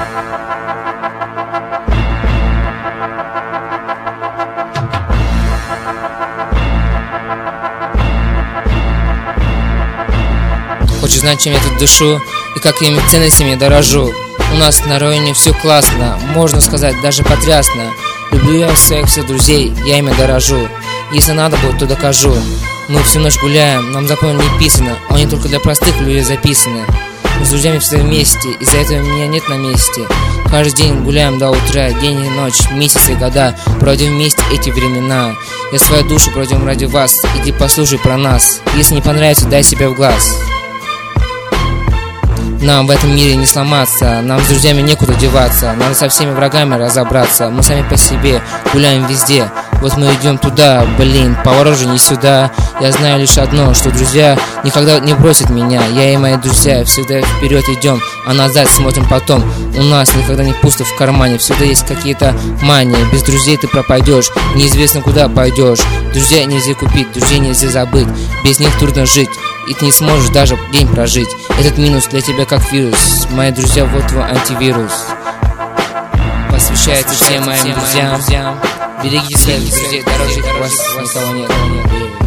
Хочешь знать, чем я тут дышу и какими ценностями дорожу? У нас на районе все классно, можно сказать, даже потрясно. Люблю я своих всех друзей, я ими дорожу. Если надо будет, то докажу. Мы всю ночь гуляем, нам закон не писано, они только для простых людей записаны. Мы с друзьями всегда вместе, из-за этого меня нет на месте. Каждый день гуляем до утра, день и ночь, месяцы и года. Проводим вместе эти времена. Я свою душу проведем ради вас, иди послушай про нас. Если не понравится, дай себе в глаз. Нам в этом мире не сломаться, нам с друзьями некуда деваться. Надо со всеми врагами разобраться. Мы сами по себе гуляем везде. Вот мы идем туда, блин, поворот же не сюда. Я знаю лишь одно, что друзья никогда не бросят меня. Я и мои друзья всегда вперед идем, а назад смотрим потом. У нас никогда не пусто в кармане, всегда есть какие-то мании. Без друзей ты пропадешь, неизвестно куда пойдешь. Друзья нельзя купить, друзей нельзя забыть. Без них трудно жить, и ты не сможешь даже день прожить. Этот минус для тебя как вирус. Мои друзья, вот твой антивирус. Посвящается всем моим друзьям. Берегите своих друзей, дороже вас никого нет.